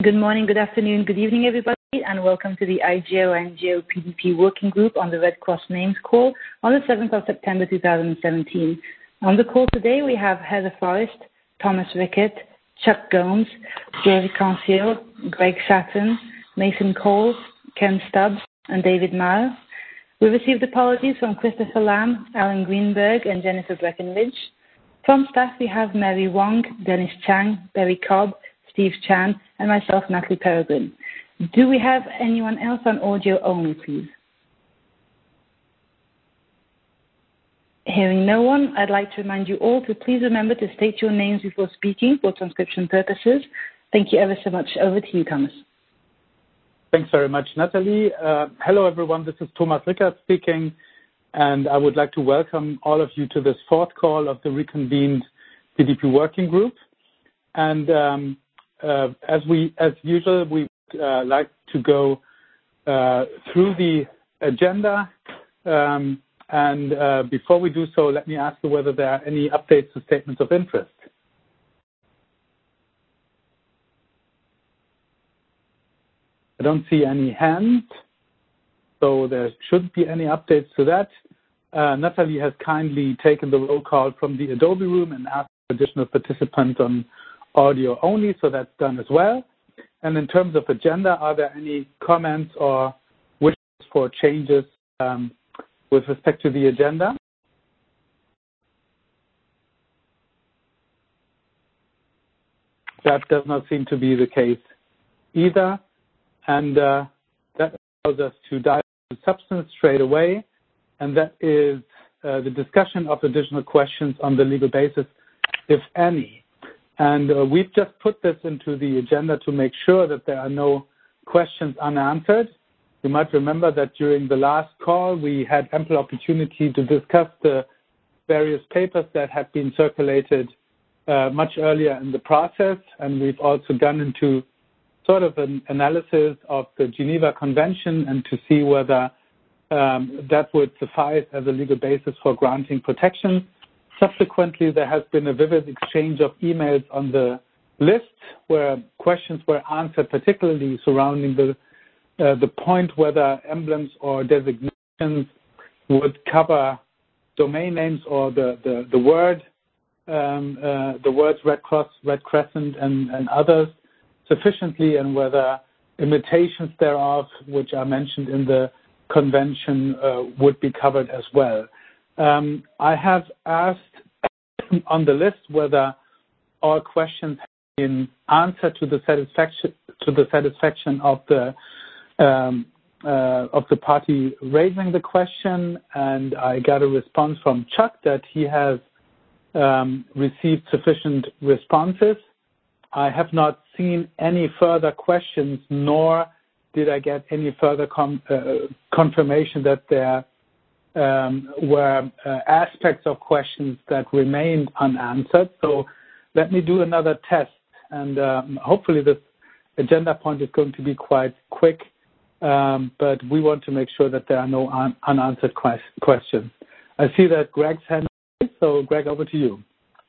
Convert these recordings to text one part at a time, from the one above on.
Good morning, good afternoon, good evening, everybody, and welcome to the IGO-NGO PDP Working Group on the Red Cross Names Call on the 7th of September 2017. On the call today, we have Heather Forrest, Thomas Rickett, Chuck Gomes, Josie Canciel, Greg Shatton, Mason Cole, Ken Stubbs, and David Maher. We received apologies from Christopher Lamb, Alan Greenberg, and Jennifer Breckenridge. From staff, we have Mary Wong, Dennis Chang, Barry Cobb, Steve Chan, and myself, Natalie Peregrine. Do we have anyone else on audio only, please? Hearing no one, I'd like to remind you all to please remember to state your names before speaking for transcription purposes. Thank you ever so much. Over to you, Thomas. Thanks very much, Natalie. Hello, everyone. This is Thomas Rickert speaking, and I would like to welcome all of you to this fourth call of the reconvened PDP Working Group. And as usual, we like to go through the agenda. And before we do so, let me ask you whether there are any updates or statements of interest. I don't see any hands, so there shouldn't be any updates to that. Natalie has kindly taken the roll call from the Adobe room and asked additional participants on audio only, so that's done as well. And in terms of agenda, are there any comments or wishes for changes with respect to the agenda? That does not seem to be the case either. And that allows us to dive into substance straight away, and that is the discussion of additional questions on the legal basis, if any. And we've just put this into the agenda to make sure that there are no questions unanswered. You might remember that during the last call, we had ample opportunity to discuss the various papers that had been circulated much earlier in the process, and we've also gone into sort of an analysis of the Geneva Convention and to see whether that would suffice as a legal basis for granting protection. Subsequently, there has been a vivid exchange of emails on the list where questions were answered, particularly surrounding the point whether emblems or designations would cover domain names or the words Red Cross, Red Crescent, and others sufficiently, and whether imitations thereof, which are mentioned in the convention, would be covered as well. I have asked on the list whether all questions have been answered to the satisfaction of the party raising the question, and I got a response from Chuck that he has received sufficient responses. I have not seen any further questions, nor did I get any further confirmation that there were aspects of questions that remained unanswered. So let me do another test, and hopefully this agenda point is going to be quite quick, but we want to make sure that there are no unanswered questions. I see that Greg's hand is raised, so Greg, over to you.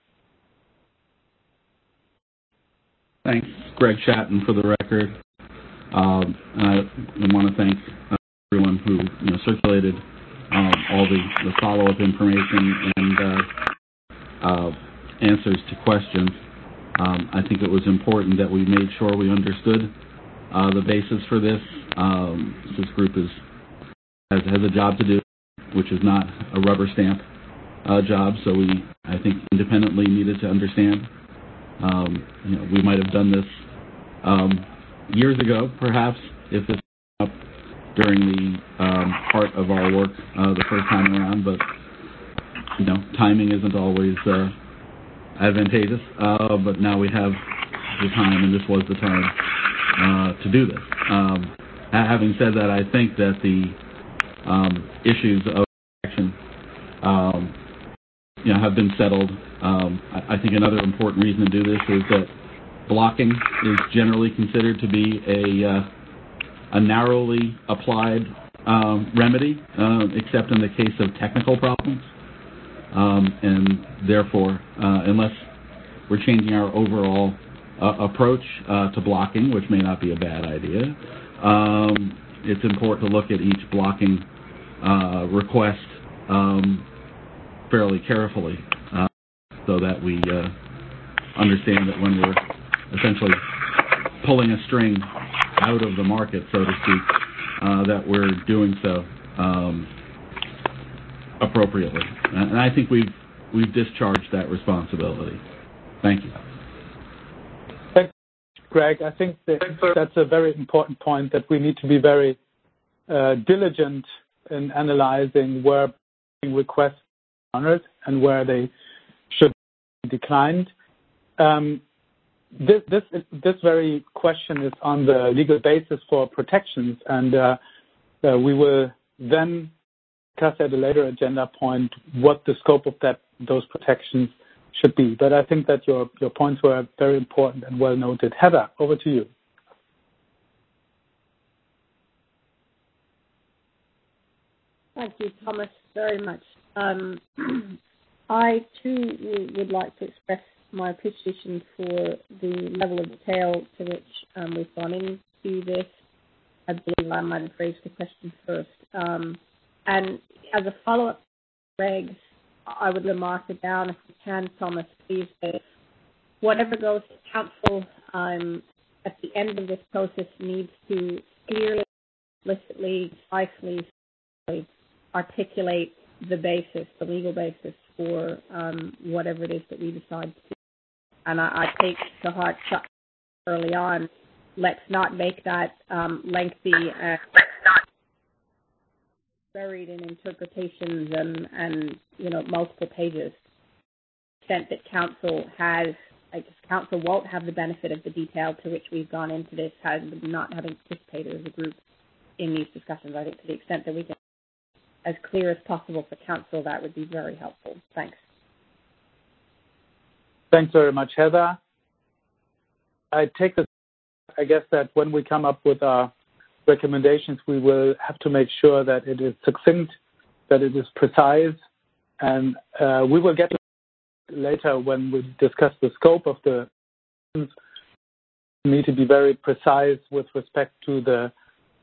Thanks, Greg Shatton, for the record. And I want to thank everyone who circulated all the follow-up information and answers to questions. I think it was important that we made sure we understood the basis for this. This group has a job to do, which is not a rubber stamp job, so we, I think, independently needed to understand. We might have done this years ago, perhaps, if this came up during the part of our work the first time around, but timing isn't always advantageous. But now we have the time, and this was the time to do this. Having said that, I think that the issues of action have been settled. I think another important reason to do this is that blocking is generally considered to be a narrowly applied remedy, except in the case of technical problems. And therefore, unless we're changing our overall approach to blocking, which may not be a bad idea. It's important to look at each blocking request fairly carefully so that we understand that when we're essentially pulling a string out of the market, so to speak, that we're doing so appropriately. And I think we've discharged that responsibility. Thank you. Thanks, Greg. I think that's a very important point, that we need to be very diligent in analyzing where requests are honored and where they should be declined. This very question is on the legal basis for protections, and we will then discuss at a later agenda point what the scope of those protections should be. But I think that your points were very important and well noted. Heather, over to you. Thank you, Thomas, very much. I, too, would like to express my appreciation for the level of detail to which we've gone into this. I believe I might have phrased the question first. And as a follow-up, Greg, I would remark it down, if you can, Thomas, please, that whatever goes to counsel at the end of this process needs to clearly, explicitly, precisely articulate the basis, the legal basis for whatever it is that we decide to do. And I take to heart early on, let's not make that lengthy and buried in interpretations and multiple pages. The extent that counsel won't have the benefit of the detail to which we've gone into this, not having participated as a group in these discussions. I think to the extent that we can as clear as possible for counsel, that would be very helpful. Thanks. Thanks very much, Heather. I guess that when we come up with our recommendations, we will have to make sure that it is succinct, that it is precise, and we will get later when we discuss the scope of the need to be very precise with respect to the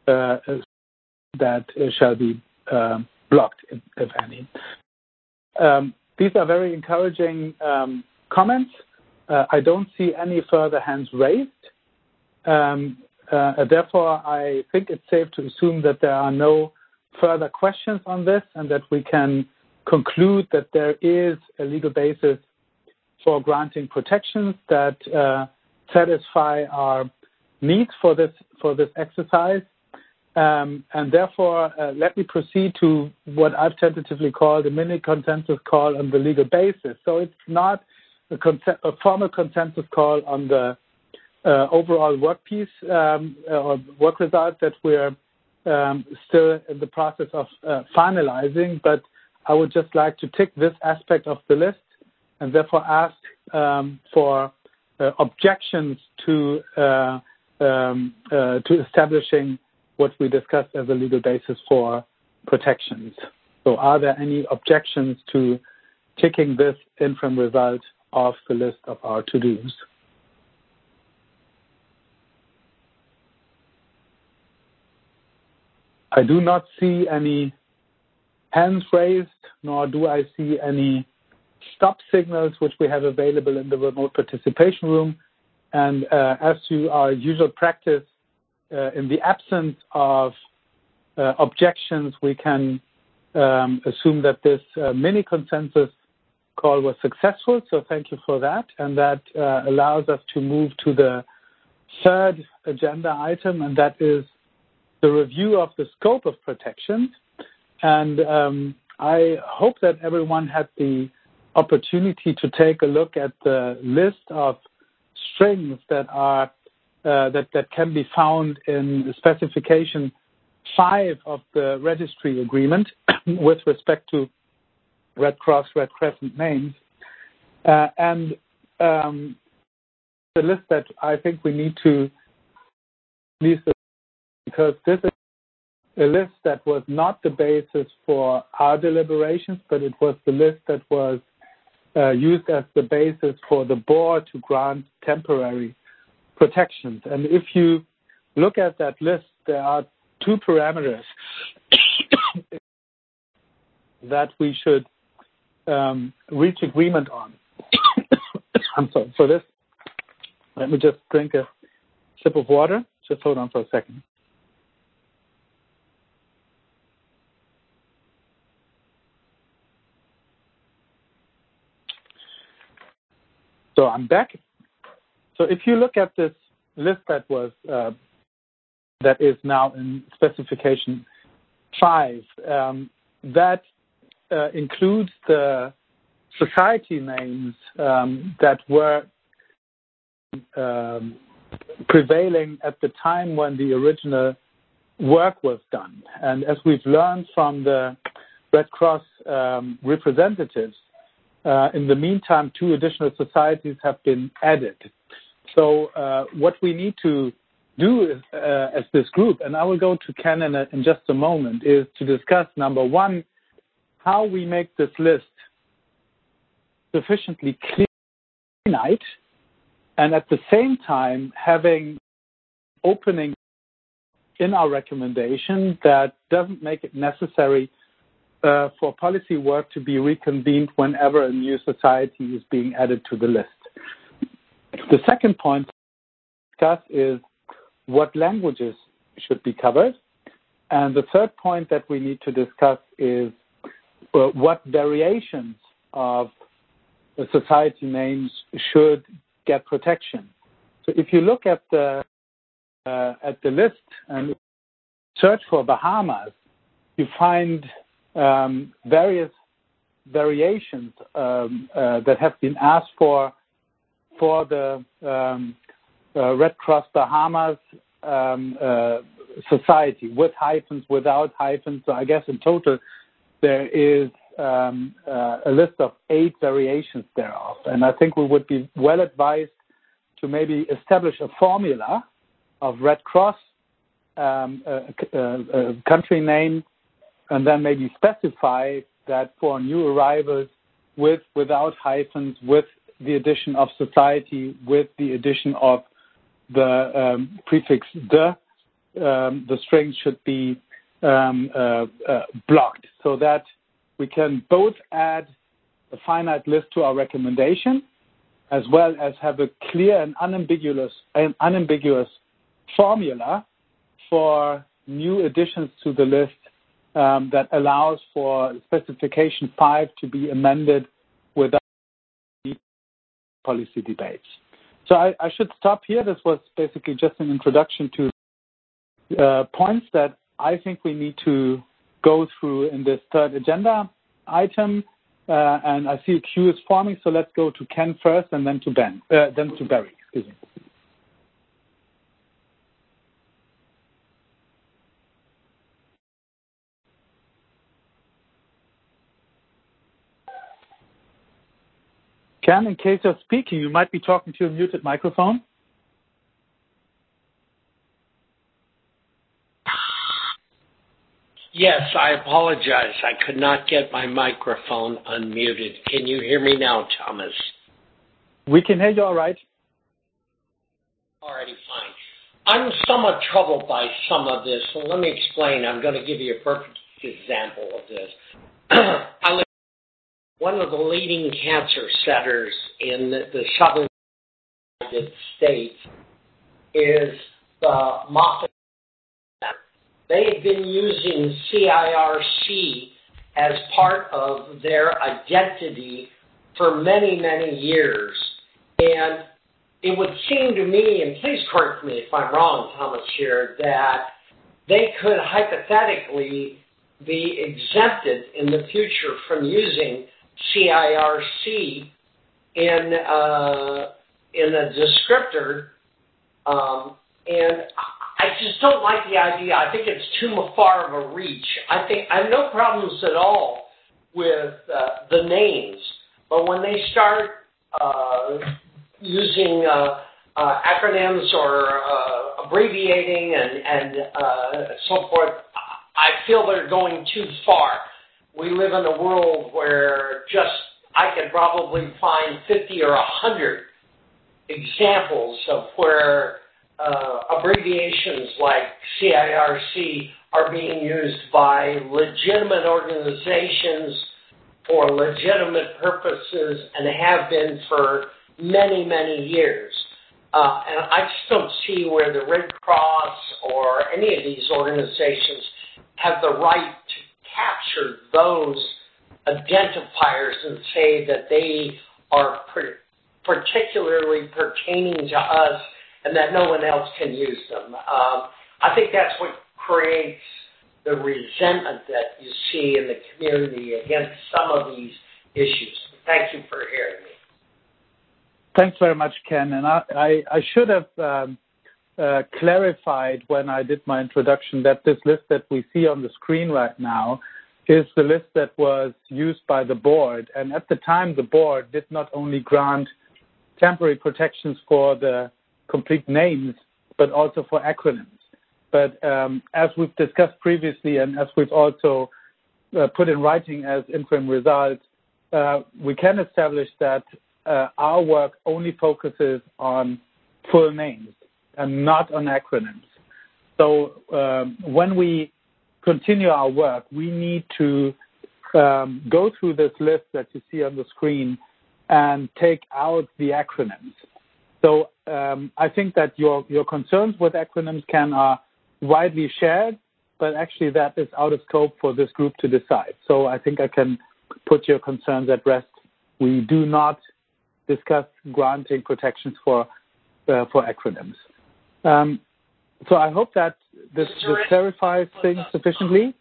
that shall be blocked, if any. These are very encouraging comments. I don't see any further hands raised. Therefore, I think it's safe to assume that there are no further questions on this and that we can conclude that there is a legal basis for granting protections that satisfy our needs for this exercise. And therefore, let me proceed to what I've tentatively called a mini consensus call on the legal basis. So it's not a formal consensus call on the overall work piece or work results that we're still in the process of finalizing, but I would just like to tick this aspect of the list and therefore ask for objections to establishing what we discussed as a legal basis for protections. So are there any objections to ticking this interim result off the list of our to-dos? I do not see any hands raised, nor do I see any stop signals which we have available in the remote participation room. And as to our usual practice, in the absence of objections, we can assume that this mini consensus call was successful. So thank you for that. And that allows us to move to the third agenda item, and that is the review of the scope of protections. And I hope that everyone had the opportunity to take a look at the list of strings that are that can be found in specification 5 of the registry agreement with respect to Red Cross, Red Crescent names. And the list that I think we need to release, because this is a list that was not the basis for our deliberations, but it was the list that was used as the basis for the board to grant temporary protections. And if you look at that list, there are two parameters that we should reach agreement on. I'm sorry for this. Let me just drink a sip of water. Just hold on for a second. So I'm back. So if you look at this list that was that is now in specification 5, that includes the society names that were prevailing at the time when the original work was done. And as we've learned from the Red Cross representatives, in the meantime, 2 additional societies have been added. So what we need to do is, as this group, and I will go to Ken in just a moment, is to discuss, number one, how we make this list sufficiently clear tonight, and at the same time having opening in our recommendation that doesn't make it necessary for policy work to be reconvened whenever a new society is being added to the list. The second point to discuss is what languages should be covered. And the third point that we need to discuss is what variations of the society names should get protection. So if you look at the list and search for Bahamas, you find various variations that have been asked for the Red Cross Bahamas society, with hyphens, without hyphens. So I guess in total there is a list of 8 variations thereof. And I think we would be well advised to maybe establish a formula of Red Cross, a country name, and then maybe specify that for new arrivals without hyphens, with the addition of society, with the addition of the prefix the string should be blocked, so that we can both add a finite list to our recommendation, as well as have a clear and unambiguous formula for new additions to the list that allows for specification 5 to be amended without policy debates. So I should stop here. This was basically just an introduction to points that I think we need to go through in this third agenda item. And I see a queue is forming, so let's go to Ken first and then to Barry. Excuse me. Ken, in case you're speaking, you might be talking to a muted microphone. Yes, I apologize. I could not get my microphone unmuted. Can you hear me now, Thomas? We can hear you all right. Alrighty, fine. I'm somewhat troubled by some of this, so let me explain. I'm going to give you a perfect example of this. I live one of the leading cancer centers in the southern United States is the Moffitt Center. They have been using CIRC as part of their identity for many, many years. And it would seem to me, and please correct me if I'm wrong, Thomas, here, that they could hypothetically be exempted in the future from using CIRC in a descriptor, and I just don't like the idea. I think it's too far of a reach. I have no problems at all with the names, but when they start using acronyms or abbreviating and so forth, I feel they're going too far. We live in a world where I could probably find 50 or 100 examples of where abbreviations like CIRC are being used by legitimate organizations for legitimate purposes and have been for many, many years. And I just don't see where the Red Cross or any of these organizations have the right to capture those identifiers and say that they are particularly pertaining to us and that no one else can use them. I think that's what creates the resentment that you see in the community against some of these issues. Thank you for hearing me. Thanks very much, Ken. And I should have clarified when I did my introduction that this list that we see on the screen right now is the list that was used by the board. And at the time, the board did not only grant temporary protections for the complete names, but also for acronyms. But as we've discussed previously, and as we've also put in writing as interim results, we can establish that our work only focuses on full names and not on acronyms. So when we continue our work, we need to go through this list that you see on the screen and take out the acronyms. So I think that your concerns with acronyms, Ken, are widely shared, but actually that is out of scope for this group to decide. So I think I can put your concerns at rest. We do not discuss granting protections for acronyms. So I hope that this clarifies things sufficiently.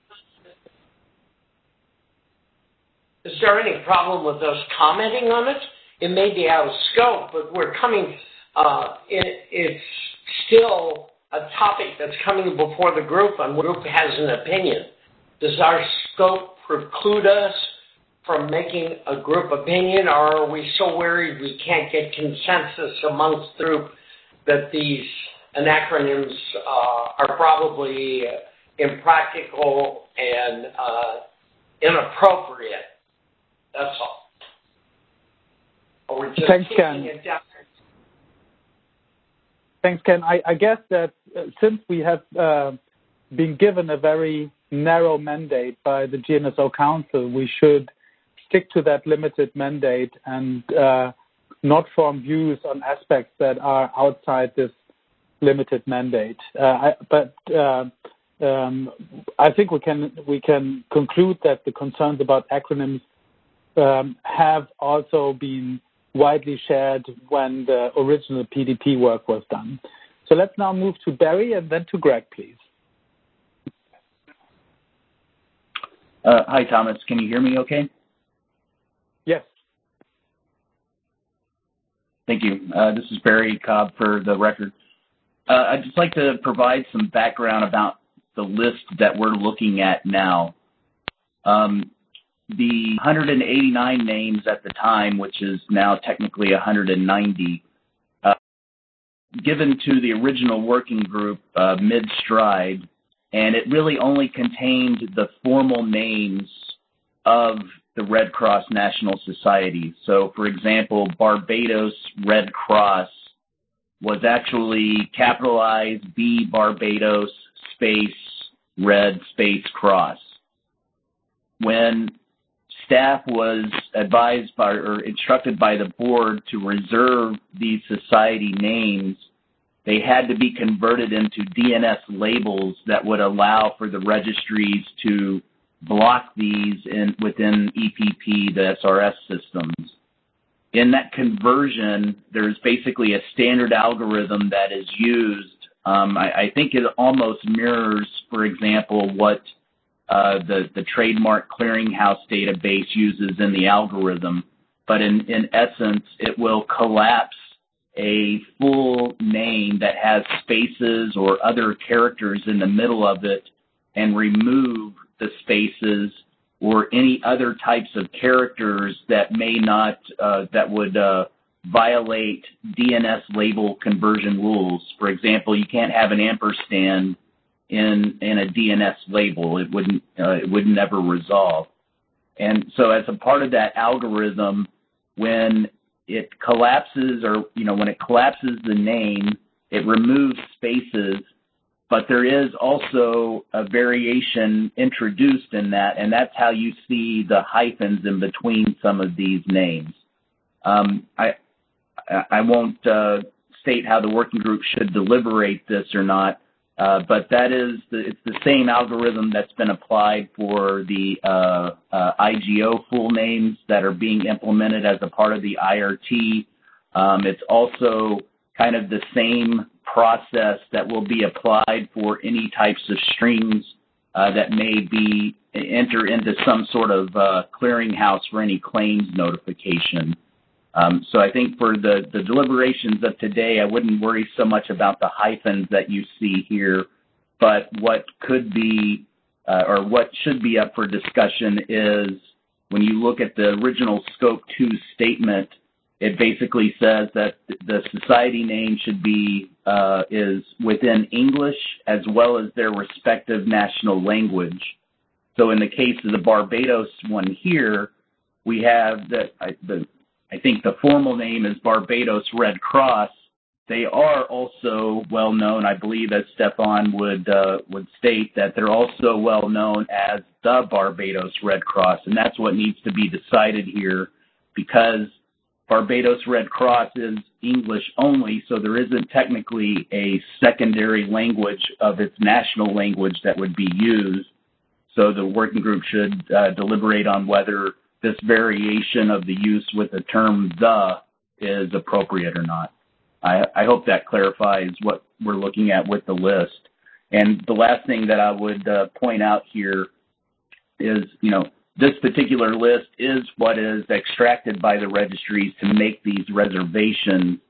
Is there any problem with us commenting on it? It may be out of scope, but we're coming, it's still a topic that's coming before the group, and the group has an opinion. Does our scope preclude us from making a group opinion, or are we so worried we can't get consensus amongst the group that these acronyms are probably impractical and inappropriate? That's all. Or we're just Thanks, Ken. Thanks, Ken. I guess that since we have been given a very narrow mandate by the GNSO Council, we should stick to that limited mandate and not form views on aspects that are outside this limited mandate. But I think we can conclude that the concerns about acronyms have also been widely shared when the original PDP work was done. So let's now move to Barry and then to Greg, please. Hi, Thomas. Can you hear me okay? Yes. Thank you. This is Barry Cobb for the record. I'd just like to provide some background about the list that we're looking at now. The 189 names at the time, which is now technically 190, given to the original working group mid-stride, and it really only contained the formal names of the Red Cross National Society. So, for example, Barbados Red Cross was actually capitalized B Barbados space Red space Cross. When staff was advised by or instructed by the board to reserve these society names, they had to be converted into DNS labels that would allow for the registries to block these within EPP, the SRS systems. In that conversion, there's basically a standard algorithm that is used. I think it almost mirrors, for example, what the Trademark Clearinghouse database uses in the algorithm, but in essence, it will collapse a full name that has spaces or other characters in the middle of it and remove the spaces or any other types of characters that may not, that would violate DNS label conversion rules. For example, you can't have an ampersand in a DNS label. It would never resolve. And so as a part of that algorithm, when it collapses, or when it collapses the name, it removes spaces, but there is also a variation introduced in that, and that's how you see the hyphens in between some of these names. I won't state how the working group should deliberate this or not, but it's the same algorithm that's been applied for the IGO full names that are being implemented as a part of the IRT. It's also kind of the same process that will be applied for any types of strings that may enter into some sort of clearinghouse for any claims notification. So I think for the deliberations of today, I wouldn't worry so much about the hyphens that you see here, but what could be or what should be up for discussion is when you look at the original Scope 2 statement, it basically says that the society name should be is within English as well as their respective national language. So in the case of the Barbados one here, we have I think the formal name is Barbados Red Cross. They are also well known, I believe, as Stefan would state, that they're also well known as the Barbados Red Cross, and that's what needs to be decided here, because Barbados Red Cross is English only, so there isn't technically a secondary language of its national language that would be used. So the working group should deliberate on whether this variation of the use with the term "the" is appropriate or not. I hope that clarifies what we're looking at with the list. And the last thing that I would point out here is, this particular list is what is extracted by the registries to make these reservations.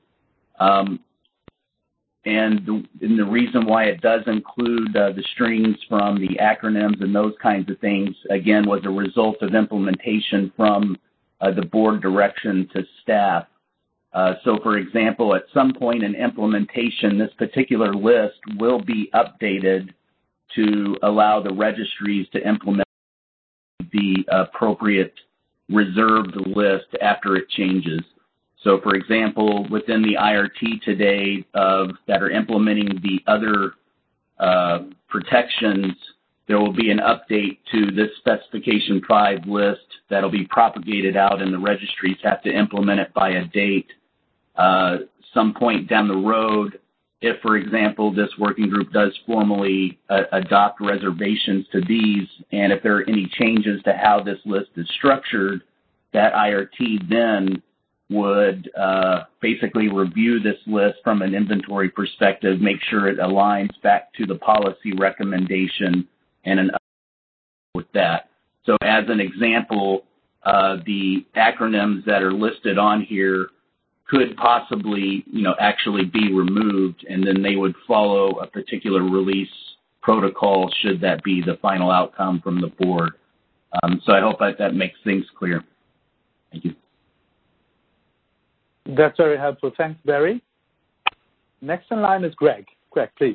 And the reason why it does include the strings from the acronyms and those kinds of things, again, was a result of implementation from the board direction to staff. So, for example, at some point in implementation, this particular list will be updated to allow the registries to implement the appropriate reserved list after it changes. So, for example, within the IRT today that are implementing the other protections, there will be an update to this Specification 5 list that will be propagated out, and the registries have to implement it by a date. Some point down the road, if, for example, this working group does formally adopt reservations to these, and if there are any changes to how this list is structured, that IRT then would basically review this list from an inventory perspective, make sure it aligns back to the policy recommendation, and an update with that. So as an example, the acronyms that are listed on here could possibly, actually be removed, and then they would follow a particular release protocol should that be the final outcome from the board. So I hope that makes things clear. Thank you. That's very helpful. Thanks, Barry. Next in line is Greg. Greg, please.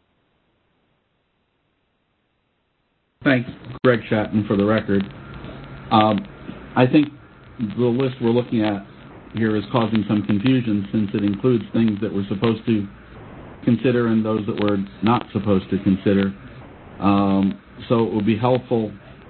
Thanks, Greg Shatton, for the record. I think the list we're looking at here is causing some confusion, since it includes things that we're supposed to consider and those that we're not supposed to consider. So it would be helpful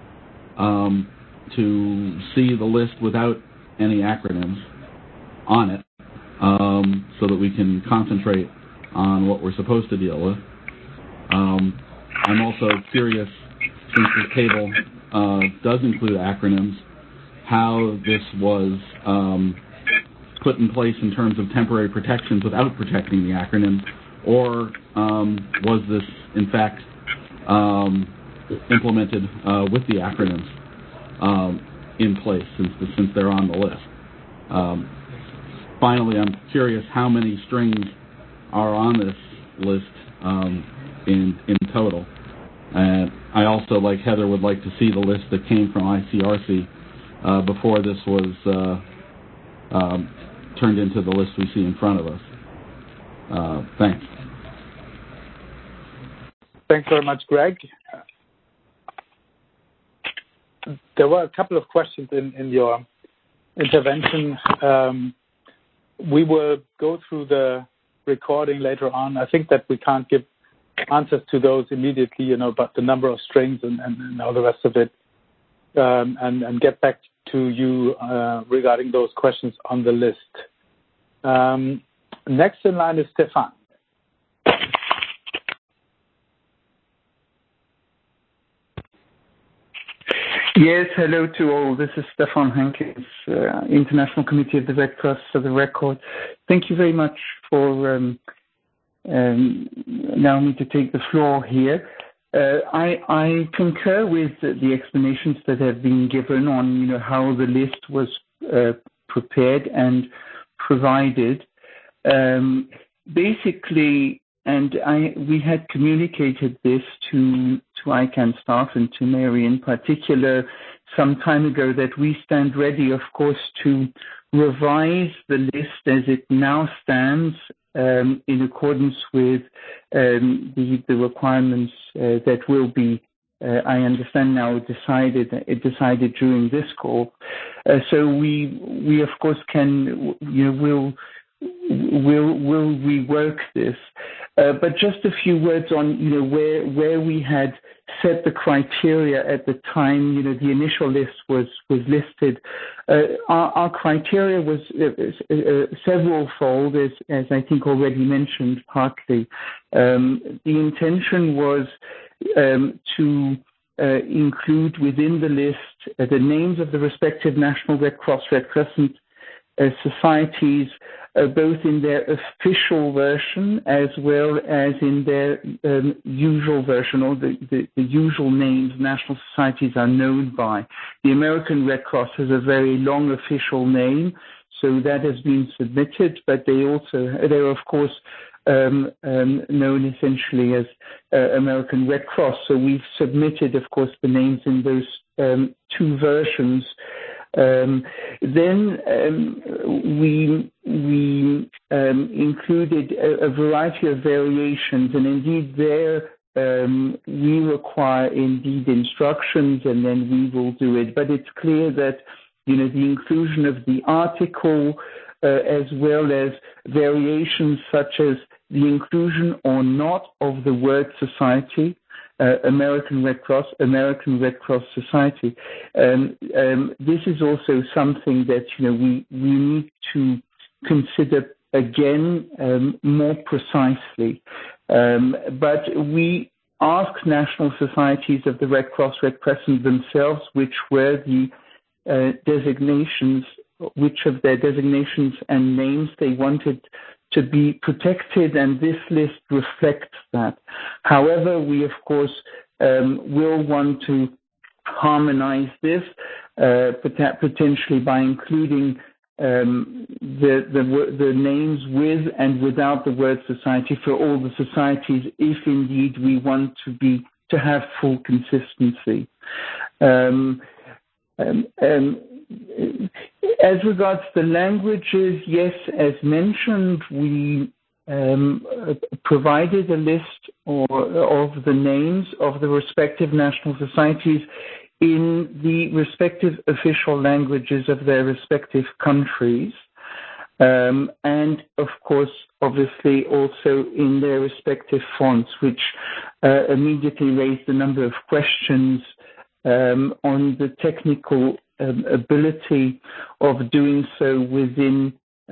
to see the list without any acronyms on it, so that we can concentrate on what we're supposed to deal with. I'm also curious, since this table does include acronyms, how this was put in place in terms of temporary protections without protecting the acronyms, or was this, in fact, implemented with the acronyms in place, since they're on the list. Finally, I'm curious how many strings are on this list in total. And I also, like Heather, would like to see the list that came from ICRC before this was turned into the list we see in front of us. Thanks. Thanks very much, Greg. There were a couple of questions in your intervention. we will go through the recording later on. I think that we can't give answers to those immediately, but the number of strings and all the rest of it, and get back to you regarding those questions on the list. Next in line is Stefan. Yes, hello to all. This is Stefan Henkes, International Committee of the Red Cross for the record. Thank you very much for allowing me to take the floor here. I concur with the explanations that have been given on, how the list was prepared and provided. Basically, we had communicated this to ICANN staff and to Mary in particular some time ago, that we stand ready, of course, to revise the list as it now stands in accordance with the requirements that will be, I understand now, decided during this call. So we of course can, will rework this. But just a few words on, where we had set the criteria at the time, the initial list was listed. Our criteria was several-fold, as I think already mentioned partly. The intention was to include within the list the names of the respective National Red Cross, Red Crescent societies, both in their official version as well as in their usual version, or the usual names national societies are known by. The American Red Cross has a very long official name, so that has been submitted, but they're of course known essentially as American Red Cross. So we've submitted, of course, the names in those two versions. Then we included a variety of variations, and indeed there we require indeed instructions, and then we will do it. But it's clear that the inclusion of the article as well as variations such as the inclusion or not of the word society, American Red Cross Society. This is also something that we need to consider again more precisely. But we asked national societies of the Red Cross, Red Crescent themselves, which were the designations, which of their designations and names they wanted to be protected, and this list reflects that. However, we of course will want to harmonize this, potentially by including the names with and without the word society for all the societies, if indeed we want to have full consistency. As regards the languages, yes, as mentioned, we provided a list of the names of the respective national societies in the respective official languages of their respective countries, and of course, obviously, also in their respective fonts, which immediately raised a number of questions on the technical ability of doing so within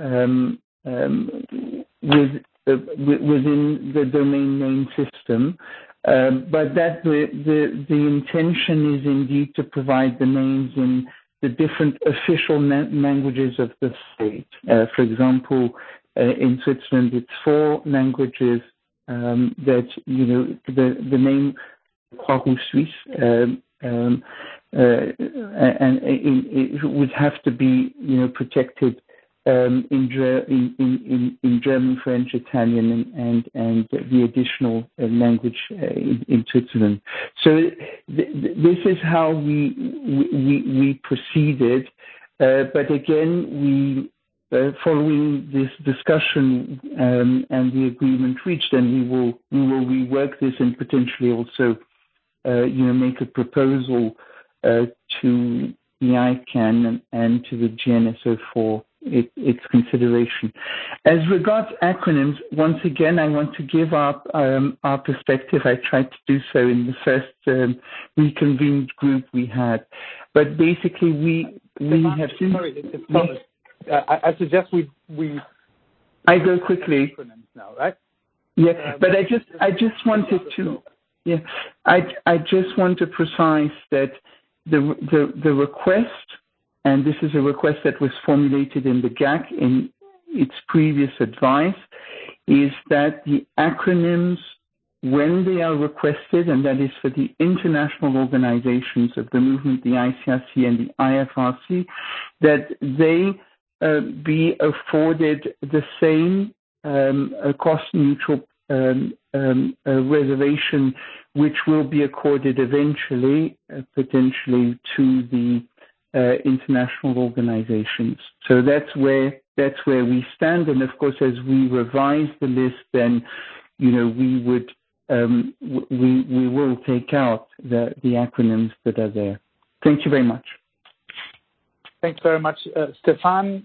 the domain name system, but that the intention is indeed to provide the names in the different official languages of the state. For example, in Switzerland, it's 4 languages that the name Croix-Rouge Suisse. And it would have to be, protected in German, French, Italian, and the additional language in Switzerland. So this is how we proceeded. But again, following this discussion and the agreement reached, and we will rework this and potentially also make a proposal to the ICANN and to the GNSO for its consideration. As regards acronyms, once again, I want to give our perspective. I tried to do so in the first reconvened group we had. But basically, we have seen... Sorry, I suggest we... I go quickly. Acronyms now, right? Yeah, but I just wanted to... Yeah, I just want to precise that the request, and this is a request that was formulated in the GAC in its previous advice, is that the acronyms, when they are requested, and that is for the international organizations of the movement, the ICRC and the IFRC, that they be afforded the same cost-neutral reservation, which will be accorded eventually, potentially, to the international organizations. So that's where we stand. And of course, as we revise the list, then we will take out the acronyms that are there. Thank you very much. Thanks very much, Stefan.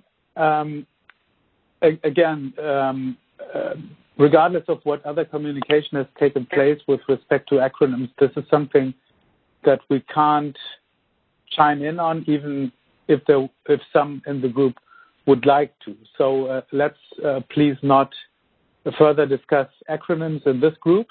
Again, regardless of what other communication has taken place with respect to acronyms, this is something that we can't chime in on, even if some in the group would like to. So let's please not further discuss acronyms in this group.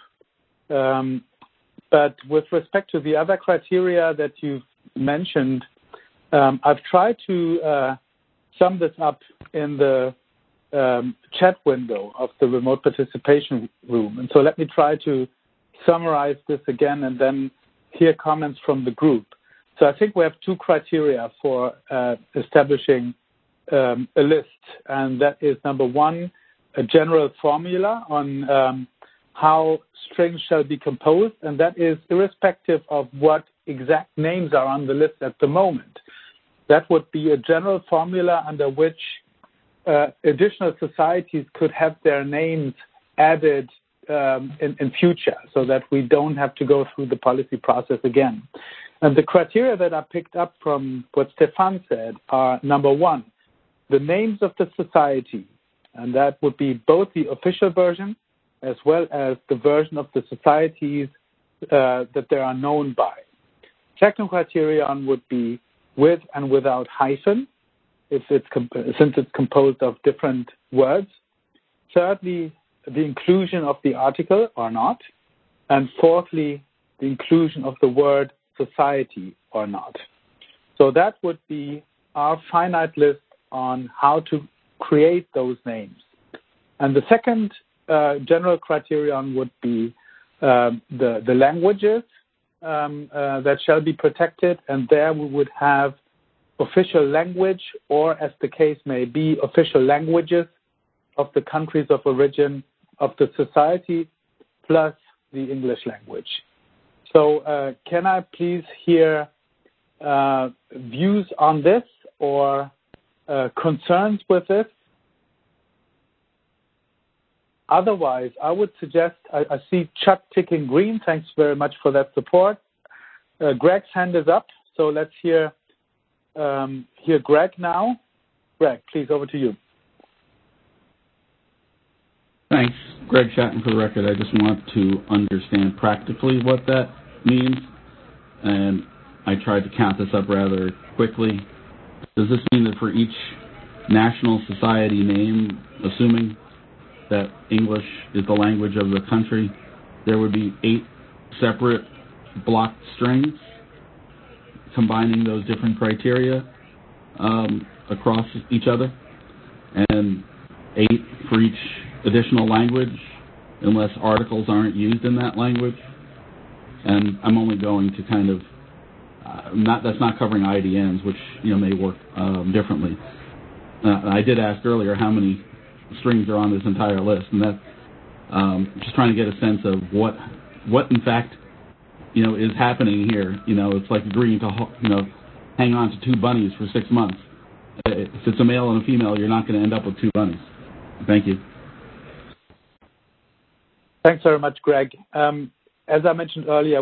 But with respect to the other criteria that you've mentioned, I've tried to sum this up in the chat window of the remote participation room. And so let me try to summarize this again and then hear comments from the group. So I think we have two criteria for establishing a list, and that is, number one, a general formula on how strings shall be composed, and that is irrespective of what exact names are on the list at the moment. That would be a general formula under which additional societies could have their names added in future, so that we don't have to go through the policy process again. And the criteria that I picked up from what Stefan said are, number one, the names of the society, and that would be both the official version as well as the version of the societies that they are known by. Second criterion would be with and without hyphen, since it's composed of different words. Thirdly, the inclusion of the article or not. And fourthly, the inclusion of the word society or not. So that would be our finite list on how to create those names. And the second general criterion would be the languages that shall be protected, and there we would have official language, or as the case may be, official languages of the countries of origin of the society plus the English language. So can I please hear views on this or concerns with this? Otherwise, I would suggest, I see Chuck ticking green. Thanks very much for that support. Greg's hand is up, so let's hear Greg now. Greg, please, over to you. Thanks. Greg Chatton for the record. I just want to understand practically what that means, and I tried to count this up rather quickly. Does this mean that for each national society name, assuming that English is the language of the country, there would be 8 separate blocked strings combining those different criteria across each other, and 8 for each additional language unless articles aren't used in that language? And I'm only going to kind of that's not covering IDNs, which may work differently. I did ask earlier how many strings are on this entire list, and that just trying to get a sense of what in fact is happening here. It's like agreeing to hang on to 2 bunnies for 6 months. If it's a male and a female, you're not going to end up with 2 bunnies. Thank you. Thanks very much, Greg. As I mentioned earlier,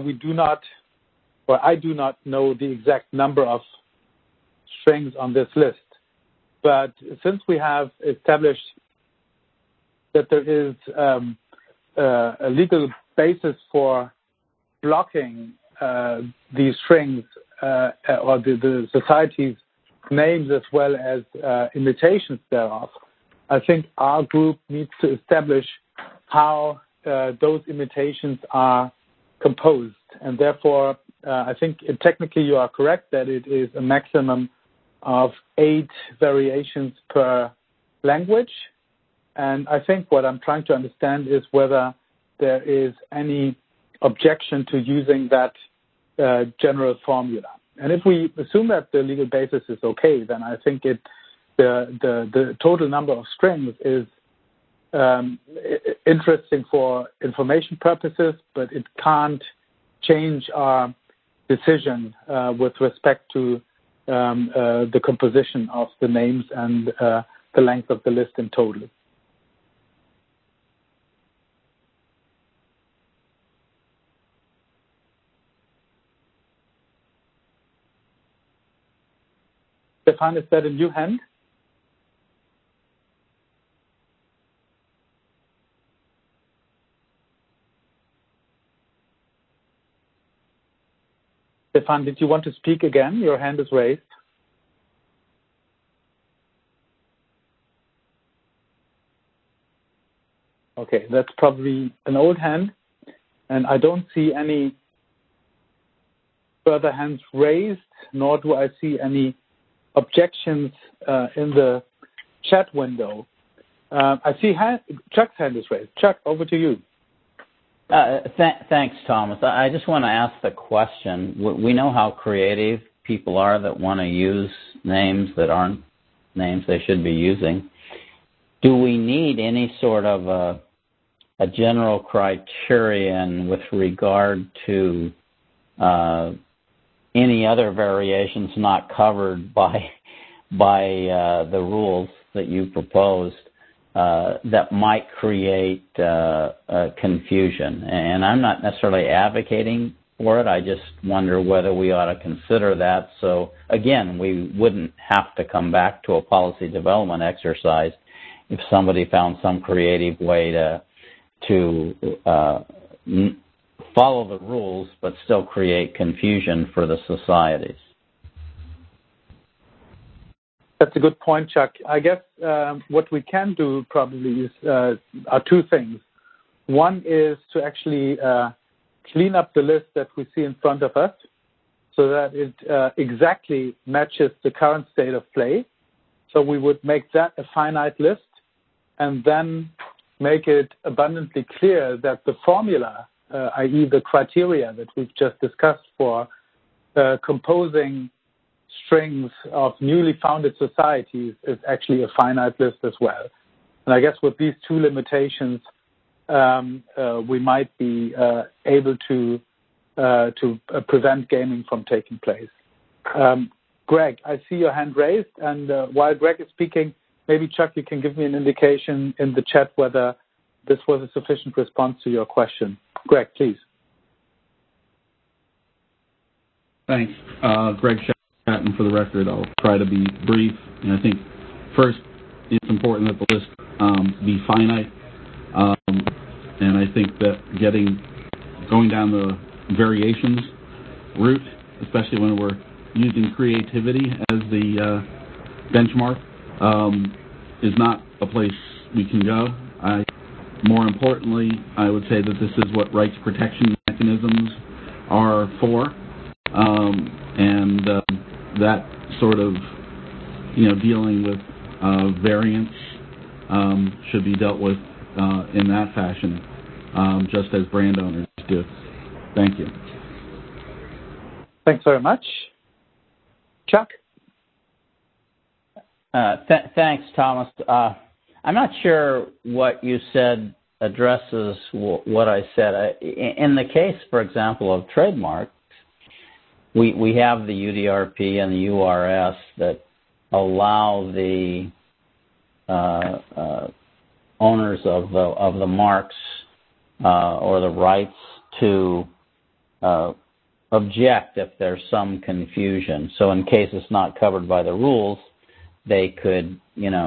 I do not know the exact number of strings on this list. But since we have established that there is a legal basis for blocking these strings or the society's names as well as imitations thereof, I think our group needs to establish how those imitations are composed. And therefore, I think technically you are correct that it is a maximum of 8 variations per language. And I think what I'm trying to understand is whether there is any objection to using that general formula. And if we assume that the legal basis is okay, then I think the total number of strings is interesting for information purposes, but it can't change our decision with respect to the composition of the names and the length of the list in total. Stefan, is that a new hand? Stefan, did you want to speak again? Your hand is raised. Okay, that's probably an old hand, and I don't see any further hands raised, nor do I see any objections in the chat window. I see Chuck's hand is raised. Chuck, over to you. Thanks, Thomas. I just want to ask the question. We know how creative people are that want to use names that aren't names they should be using. Do we need any sort of a general criterion with regard to any other variations not covered by the rules that you proposed that might create confusion? And I'm not necessarily advocating for it. I just wonder whether we ought to consider that. So, again, we wouldn't have to come back to a policy development exercise if somebody found some creative way to follow the rules but still create confusion for the societies. That's a good point, Chuck. I guess what we can do probably is are two things. One is to actually clean up the list that we see in front of us so that it exactly matches the current state of play. So we would make that a finite list and then make it abundantly clear that the formula, i.e. the criteria that we've just discussed for composing strings of newly founded societies is actually a finite list as well. And I guess with these two limitations, we might be able to prevent gaming from taking place. Greg, I see your hand raised, and while Greg is speaking, maybe Chuck, you can give me an indication in the chat whether this was a sufficient response to your question. Greg, please. Thanks. Greg Shatton, for the record. I'll try to be brief. And I think first it's important that the list be finite. And I think that going down the variations route, especially when we're using creativity as the benchmark, is not a place we can go. More importantly, I would say that this is what rights protection mechanisms are for, and that sort of, dealing with variance should be dealt with in that fashion, just as brand owners do. Thank you. Thanks very much. Chuck? Thanks, Thomas. I'm not sure what you said addresses what I said. In the case, for example, of trademarks, we have the UDRP and the URS that allow the owners of the marks or the rights to object if there's some confusion. So in case it's not covered by the rules, they could,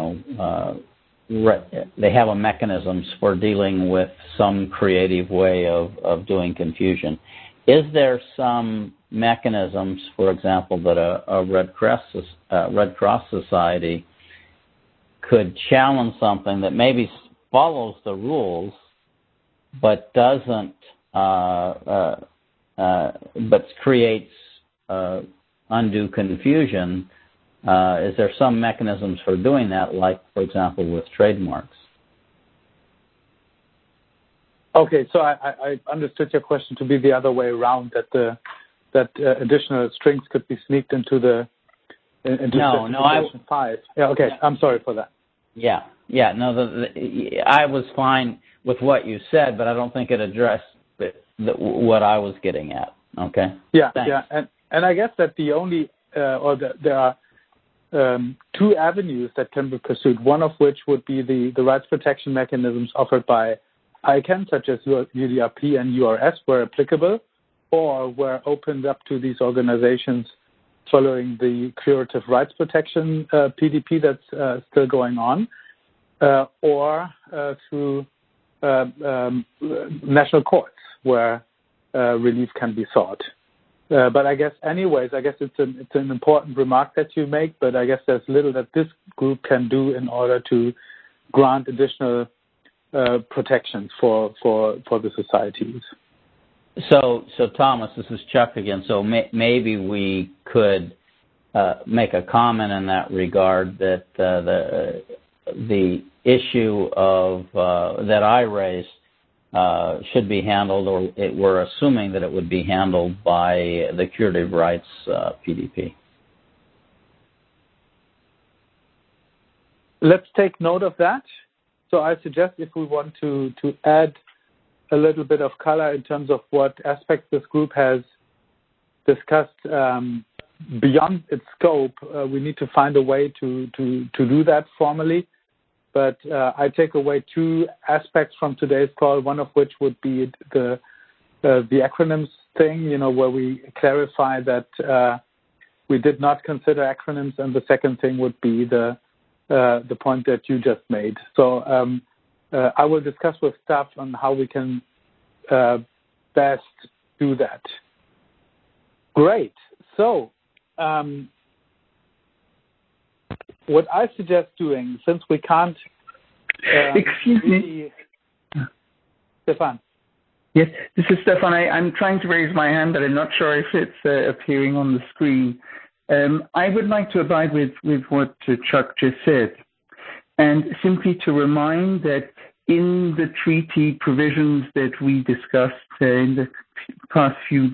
they have a mechanisms for dealing with some creative way of doing confusion. Is there some mechanisms, for example, that a Red Cross Society could challenge something that maybe follows the rules, but doesn't, but creates undue confusion? Is there some mechanisms for doing that, like, for example, with trademarks? Okay, so I understood your question to be the other way around, that additional strings could be sneaked into specification 5. Yeah, okay, I'm sorry for that. Yeah, no, I was fine with what you said, but I don't think it addressed what I was getting at. Okay. Yeah, thanks. Yeah, and I guess that the only there are two avenues that can be pursued. One of which would be the rights protection mechanisms offered by ICANN, such as UDRP and URS, where applicable, or were opened up to these organizations following the curative rights protection PDP that's still going on, or through national courts where relief can be sought. But I guess it's an important remark that you make, but I guess there's little that this group can do in order to grant additional protections for the societies. So Thomas, this is Chuck again. So maybe we could make a comment in that regard that the issue of that I raised should be handled, or we're assuming that it would be handled by the curative rights PDP. Let's take note of that. So I suggest, if we want to add a little bit of color in terms of what aspects this group has discussed beyond its scope, we need to find a way to do that formally. But I take away two aspects from today's call, one of which would be the acronyms thing, where we clarify that we did not consider acronyms, and the second thing would be the point that you just made. So I will discuss with staff on how we can best do that. Great. So what I suggest doing, since we can't... Excuse me. Stefan. Yes, this is Stefan. I'm trying to raise my hand, but I'm not sure if it's appearing on the screen. I would like to abide with what Chuck just said, and simply to remind that in the treaty provisions that we discussed in the past few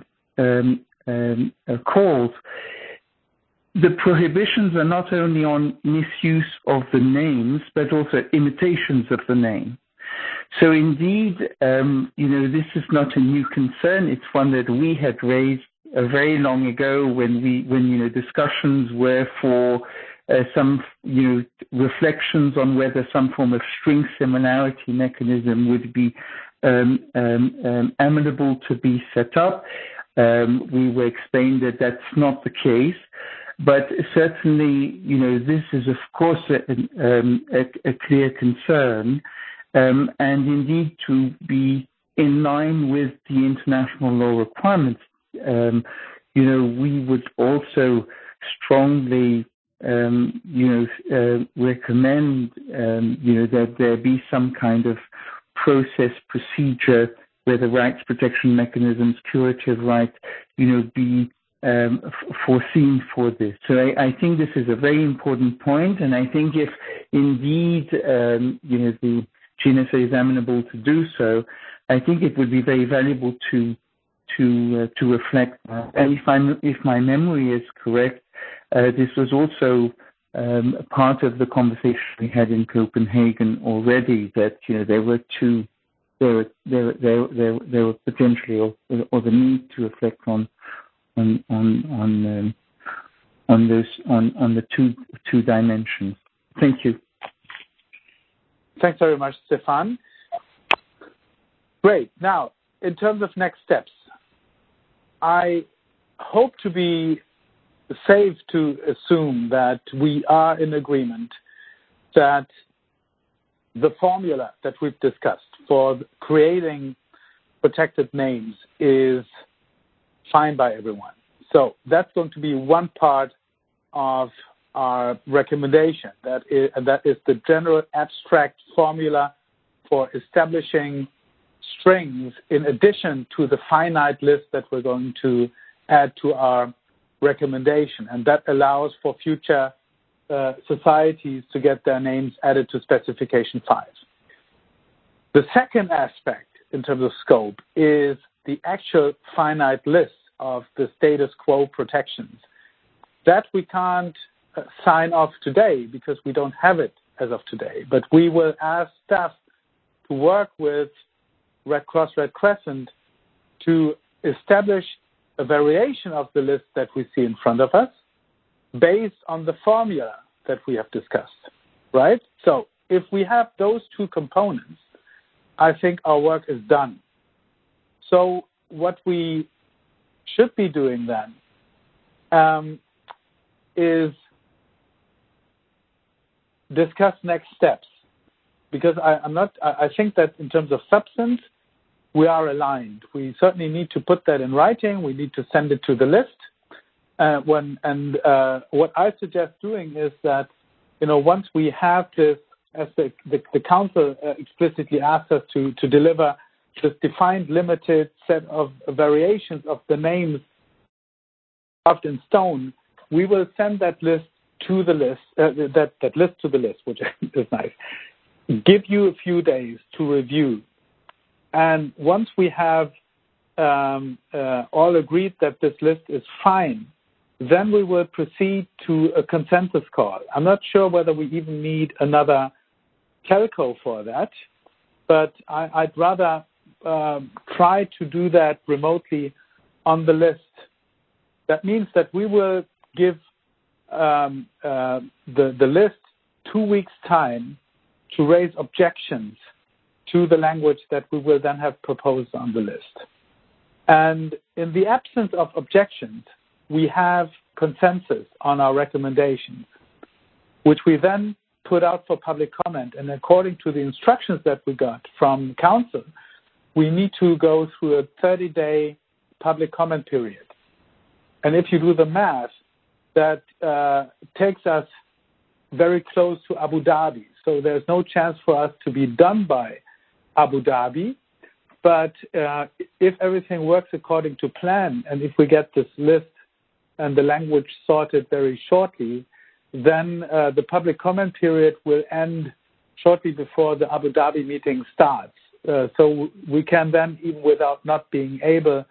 calls, the prohibitions are not only on misuse of the names, but also imitations of the name. So indeed, this is not a new concern. It's one that we had raised very long ago when discussions were for some reflections on whether some form of string similarity mechanism would be amenable to be set up. We were explained that that's not the case. But certainly, this is, of course, a clear concern, and indeed to be in line with the international law requirements. We would also strongly, recommend, that there be some kind of process procedure where the rights protection mechanisms, curative rights, be foreseen for this. So I think this is a very important point, and I think if indeed the GNSA is amenable to do so, I think it would be very valuable to reflect that. And if my memory is correct, this was also part of the conversation we had in Copenhagen already. That there were potentially or the need to reflect on the two dimensions. Thank you. Thanks very much, Stefan. Great. Now, in terms of next steps, I hope to be safe to assume that we are in agreement that the formula that we've discussed for creating protected names is fine by everyone. So that's going to be one part of our recommendation. That is the general abstract formula for establishing strings in addition to the finite list that we're going to add to our recommendation. And that allows for future societies to get their names added to specification 5. The second aspect in terms of scope is the actual finite list of the status quo protections. That we can't sign off today because we don't have it as of today. But we will ask staff to work with Red Cross, Red Crescent to establish a variation of the list that we see in front of us based on the formula that we have discussed, right? So if we have those two components, I think our work is done. So what we should be doing then is discuss next steps, because I think that in terms of substance, we are aligned. We certainly need to put that in writing. We need to send it to the list. What I suggest doing is that, once we have this, as the council explicitly asked us to deliver this defined limited set of variations of the names carved in stone, we will send that list to the list, that list to the list, which is nice. Give you a few days to review. And once we have all agreed that this list is fine, then we will proceed to a consensus call. I'm not sure whether we even need another telco for that, but I'd rather try to do that remotely on the list. That means that we will give the list 2 weeks' time to raise objections to the language that we will then have proposed on the list. And in the absence of objections, we have consensus on our recommendations, which we then put out for public comment. And according to the instructions that we got from council, we need to go through a 30-day public comment period. And if you do the math, that takes us very close to Abu Dhabi. So there's no chance for us to be done by Abu Dhabi. But if everything works according to plan, and if we get this list and the language sorted very shortly, then the public comment period will end shortly before the Abu Dhabi meeting starts. So we can then, even without not being able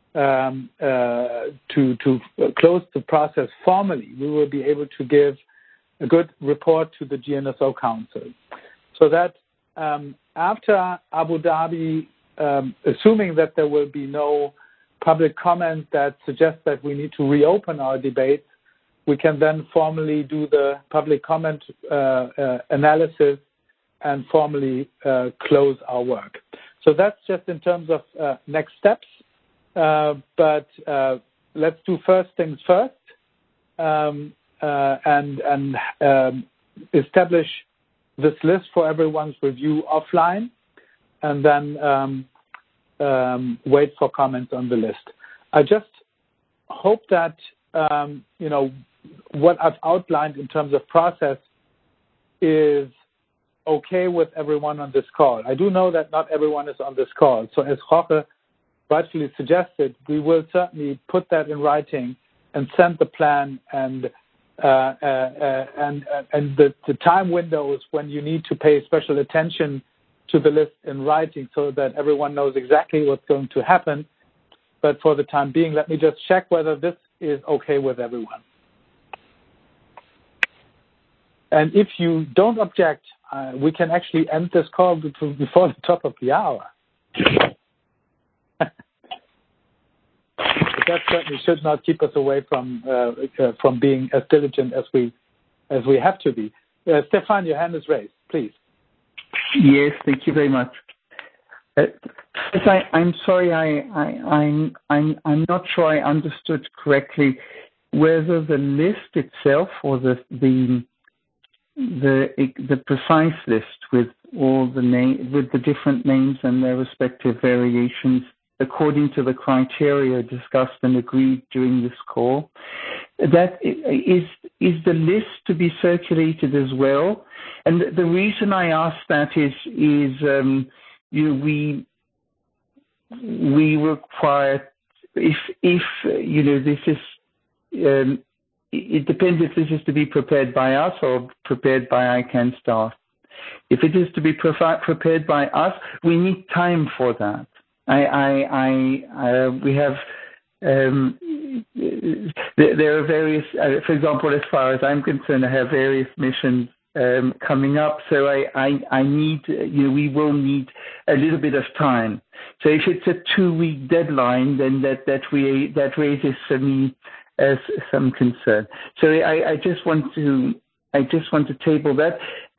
to close the process formally, we will be able to give a good report to the GNSO Council. So that after Abu Dhabi, assuming that there will be no public comment that suggests that we need to reopen our debate, we can then formally do the public comment analysis and formally close our work. So that's just in terms of next steps. But let's do first things first and establish this list for everyone's review offline, and then wait for comments on the list. I just hope that what I've outlined in terms of process is okay with everyone on this call. I do know that not everyone is on this call. So as Jorge rightfully suggested, we will certainly put that in writing and send the plan and the time windows when you need to pay special attention to the list in writing so that everyone knows exactly what's going to happen. But for the time being, let me just check whether this is okay with everyone. And if you don't object, we can actually end this call before the top of the hour. But that certainly should not keep us away from being as diligent as we have to be. Stefan, your hand is raised, please. Yes, thank you very much. I'm sorry, I'm not sure I understood correctly. whether the list itself or the precise list with all with the different names and their respective variations according to the criteria discussed and agreed during this call, that is the list to be circulated as well. And the reason I ask that is we require, if this is, it depends if this is to be prepared by us or prepared by ICANN staff. If it is to be prepared by us, we need time for that. We have, there are various, for example, as far as I'm concerned, I have various missions coming up, so I need, we will need a little bit of time. So if it's a 2-week deadline, then that raises for me some concern. So I just want to table that.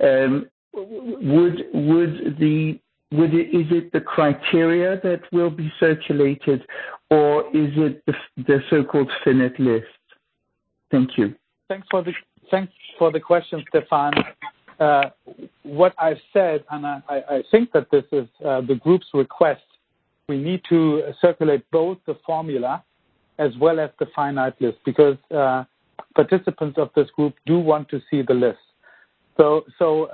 Is it the criteria that will be circulated, or is it the so-called finite list? Thank you. Thanks for the question, Stefan. What I've said, and I think that this is the group's request, we need to circulate both the formula as well as the finite list, because participants of this group do want to see the list. So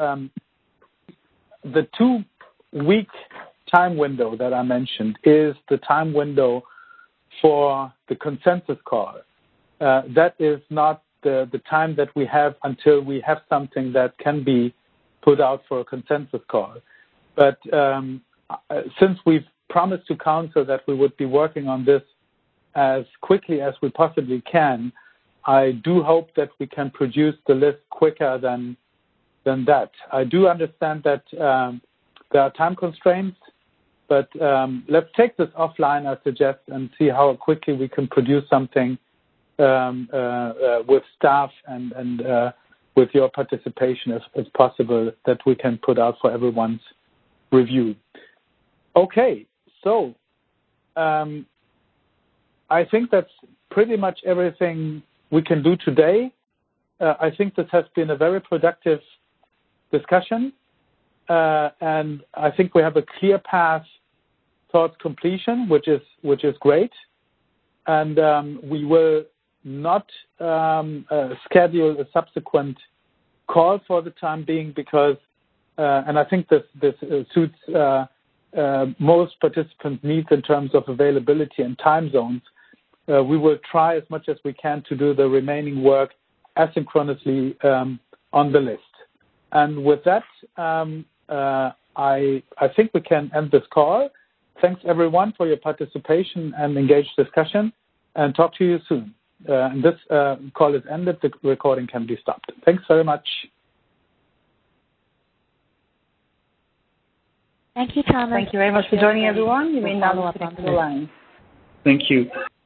the 2-week time window that I mentioned is the time window for the consensus call. That is not the time that we have until we have something that can be put out for a consensus call. But since we've promised to Council that we would be working on this as quickly as we possibly can, I do hope that we can produce the list quicker than that. I do understand that there are time constraints, but let's take this offline, I suggest, and see how quickly we can produce something with staff and with your participation as possible, that we can put out for everyone's review. Okay, so I think that's pretty much everything we can do today. I think this has been a very productive discussion, and I think we have a clear path towards completion, which is great. And we will not schedule a subsequent call for the time being, because, and I think this suits most participants' needs in terms of availability and time zones. We will try as much as we can to do the remaining work asynchronously on the list. And with that, I think we can end this call. Thanks, everyone, for your participation and engaged discussion, and talk to you soon. And this call is ended. The recording can be stopped. Thanks very much. Thank you, Thomas. Thank you very much for joining, everyone. You may now disconnect the line. Thank you.